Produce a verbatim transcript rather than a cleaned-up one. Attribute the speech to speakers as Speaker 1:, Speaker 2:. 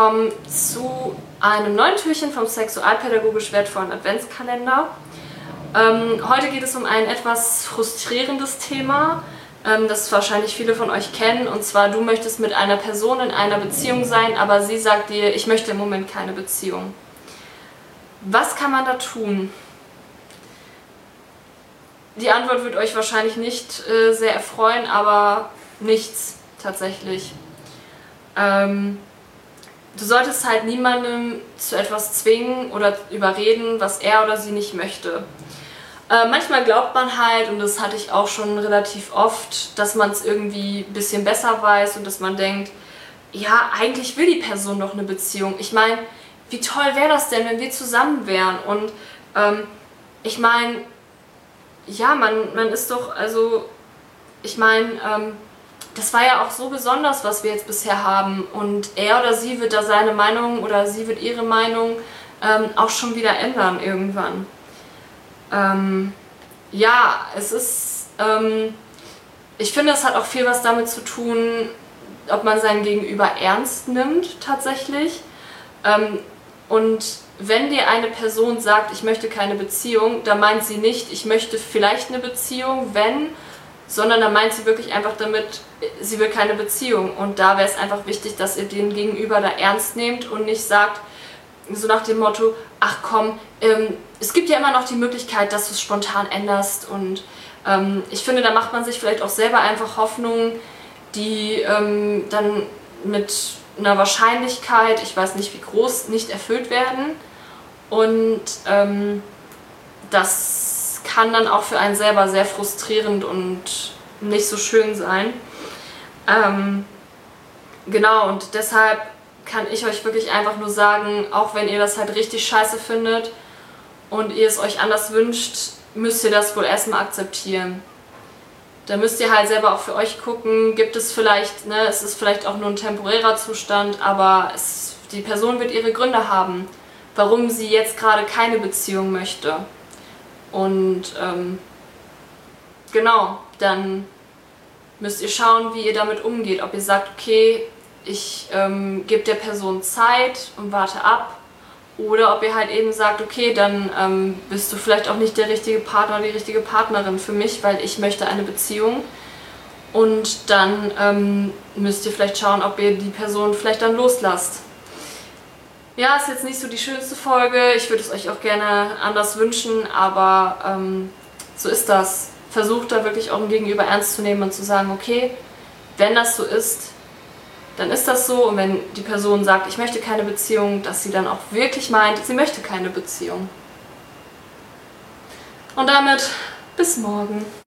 Speaker 1: willkommen zu einem neuen Türchen vom sexualpädagogisch wertvollen Adventskalender. Ähm, heute geht es um ein etwas frustrierendes Thema, ähm, das wahrscheinlich viele von euch kennen. Und zwar, du möchtest mit einer Person in einer Beziehung sein, aber sie sagt dir, ich möchte im Moment keine Beziehung. Was kann man da tun? Die Antwort wird euch wahrscheinlich nicht äh, sehr erfreuen, aber nichts tatsächlich. Ähm, du solltest halt niemandem zu etwas zwingen oder überreden, was er oder sie nicht möchte. Äh, manchmal glaubt man halt, und das hatte ich auch schon relativ oft, dass man es irgendwie ein bisschen besser weiß und dass man denkt, ja, eigentlich will die Person doch eine Beziehung. Ich meine, wie toll wäre das denn, wenn wir zusammen wären? Und ähm, ich meine, ja, man, man ist doch, also, ich meine, ähm, das war ja auch so besonders, was wir jetzt bisher haben. Und er oder sie wird da seine Meinung oder sie wird ihre Meinung ähm, auch schon wieder ändern irgendwann. Ähm, ja, es ist, ähm, ich finde, es hat auch viel was damit zu tun, ob man sein Gegenüber ernst nimmt tatsächlich. Ähm, und wenn dir eine Person sagt, ich möchte keine Beziehung, dann meint sie nicht, ich möchte vielleicht eine Beziehung, wenn, sondern dann meint sie wirklich einfach damit, sie will keine Beziehung. Und da wäre es einfach wichtig, dass ihr den Gegenüber da ernst nehmt und nicht sagt, so nach dem Motto, ach komm, ähm, es gibt ja immer noch die Möglichkeit, dass du es spontan änderst. Und ähm, ich finde, da macht man sich vielleicht auch selber einfach Hoffnungen, die ähm, dann mit einer Wahrscheinlichkeit, ich weiß nicht wie groß, nicht erfüllt werden. Und ähm, das kann dann auch für einen selber sehr frustrierend und nicht so schön sein. Ähm, genau, und deshalb kann ich euch wirklich einfach nur sagen, auch wenn ihr das halt richtig scheiße findet und ihr es euch anders wünscht, müsst ihr das wohl erstmal akzeptieren. Da müsst ihr halt selber auch für euch gucken, gibt es vielleicht, ne, es ist vielleicht auch nur ein temporärer Zustand, aber es, die Person wird ihre Gründe haben, warum sie jetzt gerade keine Beziehung möchte. Und ähm, genau, dann müsst ihr schauen, wie ihr damit umgeht. Ob ihr sagt, okay, ich ähm, gebe der Person Zeit und warte ab. Oder ob ihr halt eben sagt, okay, dann ähm, bist du vielleicht auch nicht der richtige Partner oder die richtige Partnerin für mich, weil ich möchte eine Beziehung. Und dann ähm, müsst ihr vielleicht schauen, ob ihr die Person vielleicht dann loslasst. Ja, ist jetzt nicht so die schönste Folge. Ich würde es euch auch gerne anders wünschen, aber ähm, so ist das. Versucht da wirklich auch ein Gegenüber ernst zu nehmen und zu sagen, okay, wenn das so ist, dann ist das so. Und wenn die Person sagt, ich möchte keine Beziehung, dass sie dann auch wirklich meint, sie möchte keine Beziehung. Und damit bis morgen.